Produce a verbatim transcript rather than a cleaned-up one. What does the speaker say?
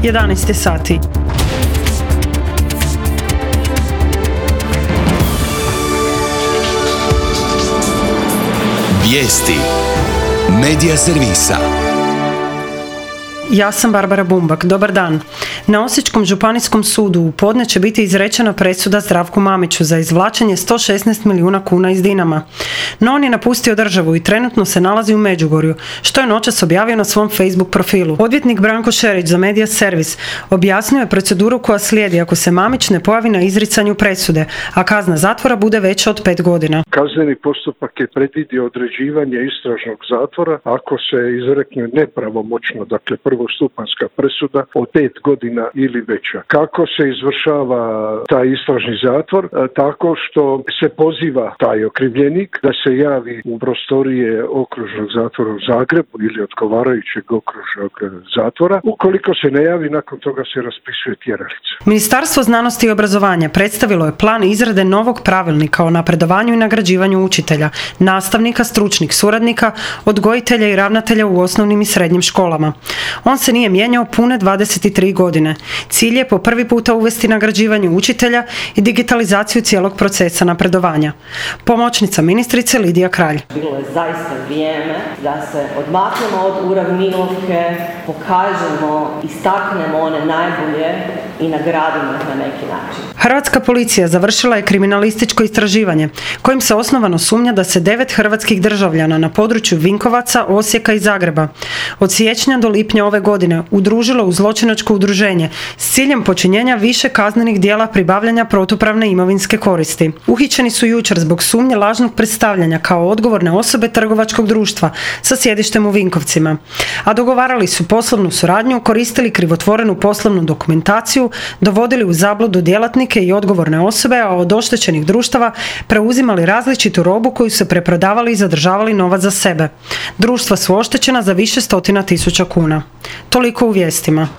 jedanaest sati. Vijesti Medija servisa. Ja sam Barbara Bumbak. Dobar dan. Na Osječkom županijskom sudu u podne će biti izrečena presuda Zdravku Mamiću za izvlačenje sto šesnaest milijuna kuna iz Dinama. No on je napustio državu i trenutno se nalazi u Međugorju, što je noćas objavio na svom Facebook profilu. Odvjetnik Branko Šerić za Medija servis objasnio je proceduru koja slijedi ako se Mamić ne pojavi na izricanju presude, a kazna zatvora bude veća od pet godina. Kazneni postupak je predvidio određivanje istražnog zatvora ako se izrekne nepravomoćno, dakle prvostupanjska presuda od pet godina ili veća. Kako se izvršava taj istražni zatvor? E, tako što se poziva taj okrivljenik da se javi u prostorije okružnog zatvora u Zagrebu ili odgovarajućeg okružnog zatvora. Ukoliko se ne javi, nakon toga se raspisuje tjeralica. Ministarstvo znanosti i obrazovanja predstavilo je plan izrade novog pravilnika o napredovanju i nagrađivanju učitelja, nastavnika, stručnih suradnika, odgojitelja i ravnatelja u osnovnim i srednjim školama. On se nije mijenjao pune dvadeset tri godine. Cilj je po prvi puta uvesti nagrađivanje učitelja i digitalizaciju cijelog procesa napredovanja. Pomoćnica ministrice Lidija Kralj. Bilo je zaista vrijeme da se odmaknemo od uravnilovke, pokažemo, istaknemo one najbolje i nagradimo ih na neki način. Hrvatska policija završila je kriminalističko istraživanje kojim se osnovano sumnja da se devet hrvatskih državljana na području Vinkovaca, Osijeka i Zagreba od siječnja do lipnja ove godine udružilo u zločinačko udruženje s ciljem počinjenja više kaznenih djela pribavljanja protupravne imovinske koristi. Uhićeni su jučer zbog sumnje lažnog predstavljanja kao odgovorne osobe trgovačkog društva sa sjedištem u Vinkovcima, a dogovarali su poslovnu suradnju, koristili krivotvorenu poslovnu dokumentaciju, dovodili u zabludu djelatnike i odgovorne osobe, a od oštećenih društava preuzimali različitu robu koju su preprodavali i zadržavali novac za sebe. Društva su oštećena za više stotina tisuća kuna. Toliko u vijestima.